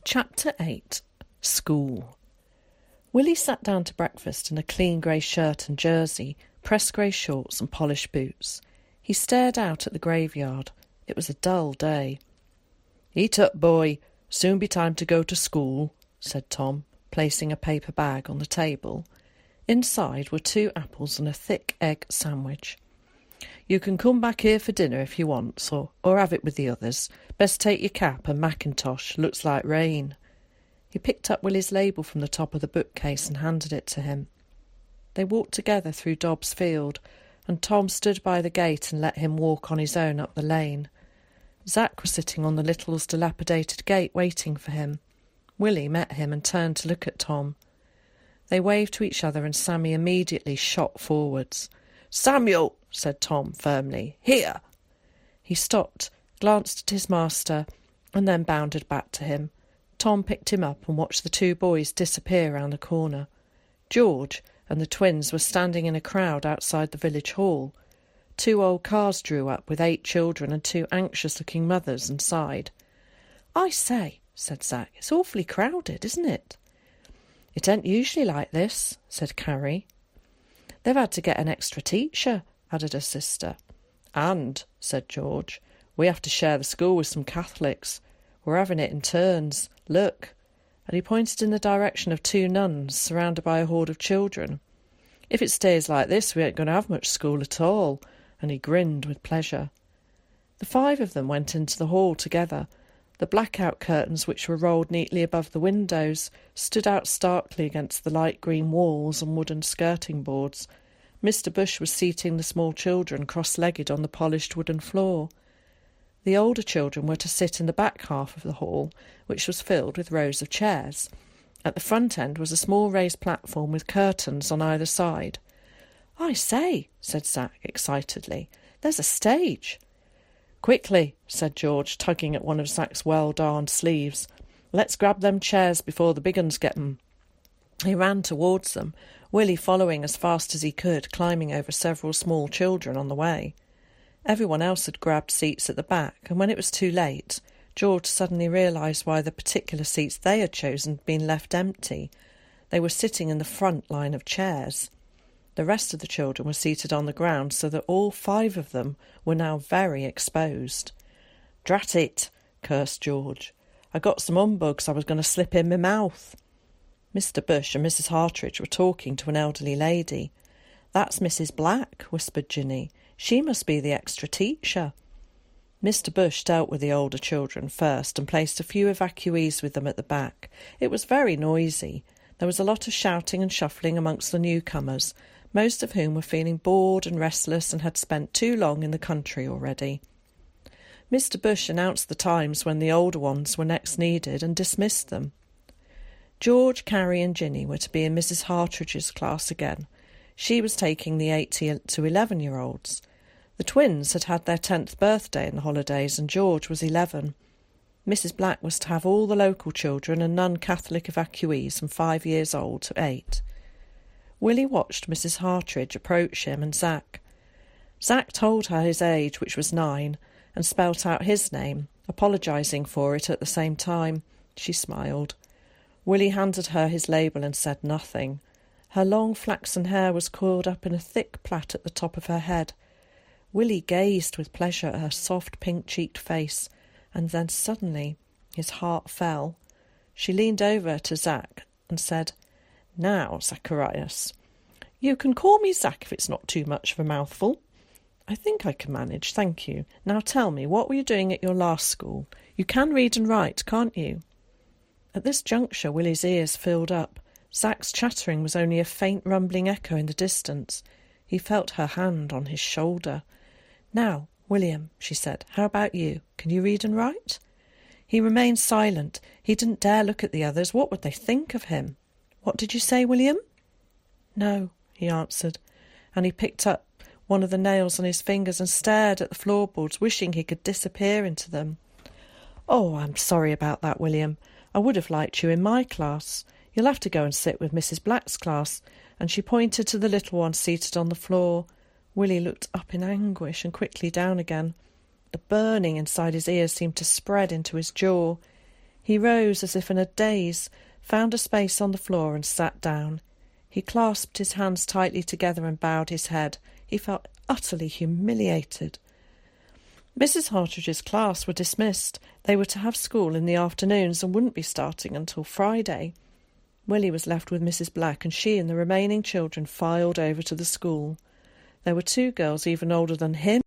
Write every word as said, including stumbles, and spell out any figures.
Chapter eight. School. Willie sat down to breakfast in a clean grey shirt and jersey, pressed grey shorts and polished boots. He stared out at the graveyard. It was a dull day. "Eat up, boy. Soon be time to go to school," said Tom, placing a paper bag on the table. Inside were two apples and a thick egg sandwich. "You can come back here for dinner if you want, or, or have it with the others. Best take your cap and mackintosh. Looks like rain." He picked up Willie's label from the top of the bookcase and handed it to him. They walked together through Dobbs Field, and Tom stood by the gate and let him walk on his own up the lane. Zack was sitting on the Littles' dilapidated gate waiting for him. Willie met him and turned to look at Tom. They waved to each other and Sammy immediately shot forwards. "Samuel!" said Tom firmly. "Here!" He stopped, glanced at his master, and then bounded back to him. Tom picked him up and watched the two boys disappear round the corner. George and the twins were standing in a crowd outside the village hall. Two old cars drew up with eight children and two anxious-looking mothers inside. "I say," said Zack, "it's awfully crowded, isn't it?" "It ain't usually like this," said Carrie. "They've had to get an extra teacher," added her sister. "And," said George, "we have to share the school with some Catholics. We're having it in turns. Look." And he pointed in the direction of two nuns surrounded by a horde of children. "If it stays like this, we ain't going to have much school at all." And he grinned with pleasure. The five of them went into the hall together. The blackout curtains, which were rolled neatly above the windows, stood out starkly against the light green walls and wooden skirting boards. Mister Bush was seating the small children cross-legged on the polished wooden floor. The older children were to sit in the back half of the hall, which was filled with rows of chairs. At the front end was a small raised platform with curtains on either side. "I say," said Zack excitedly, "there's a stage." "Quickly," said George, tugging at one of Zack's well-darned sleeves. "Let's grab them chairs before the big uns get 'em." He ran towards them, Willie following as fast as he could, climbing over several small children on the way. Everyone else had grabbed seats at the back, and when it was too late, George suddenly realised why the particular seats they had chosen had been left empty. They were sitting in the front line of chairs. The rest of the children were seated on the ground, so that all five of them were now very exposed. "Drat it," cursed George. "I got some humbugs I was going to slip in my mouth." Mister Bush and Missus Hartridge were talking to an elderly lady. "That's Missus Black," whispered Ginny. "She must be the extra teacher." Mister Bush dealt with the older children first and placed a few evacuees with them at the back. It was very noisy. There was a lot of shouting and shuffling amongst the newcomers, most of whom were feeling bored and restless and had spent too long in the country already. Mister Bush announced the times when the older ones were next needed and dismissed them. George, Carrie and Ginny were to be in Missus Hartridge's class again. She was taking the eight to eleven-year-olds. The twins had had their tenth birthday in the holidays and George was eleven. Missus Black was to have all the local children and non-Catholic evacuees from five years old to eight. Willie watched Missus Hartridge approach him and Zack. Zack told her his age, which was nine, and spelt out his name, apologising for it at the same time. She smiled. Willie handed her his label and said nothing. Her long flaxen hair was coiled up in a thick plait at the top of her head. Willie gazed with pleasure at her soft pink-cheeked face, and then suddenly his heart fell. She leaned over to Zack and said, "Now, Zacharias, you can call me Zack if it's not too much of a mouthful." "I think I can manage, thank you. Now tell me, what were you doing at your last school? You can read and write, can't you?" At this juncture Willie's ears filled up. Zack's chattering was only a faint rumbling echo in the distance. He felt her hand on his shoulder. "Now, William," she said, "how about you? Can you read and write?" He remained silent. He didn't dare look at the others. What would they think of him? "What did you say, William?" "No," he answered, and he picked up one of the nails on his fingers and stared at the floorboards, wishing he could disappear into them. "Oh, I'm sorry about that, William. I would have liked you in my class. You'll have to go and sit with Missus Black's class," and she pointed to the little one seated on the floor. Willie looked up in anguish and quickly down again. The burning inside his ears seemed to spread into his jaw. He rose as if in a daze, found a space on the floor and sat down. He clasped his hands tightly together and bowed his head. He felt utterly humiliated. Missus Hartridge's class were dismissed. They were to have school in the afternoons and wouldn't be starting until Friday. Willie was left with Missus Black, and she and the remaining children filed over to the school. There were two girls even older than him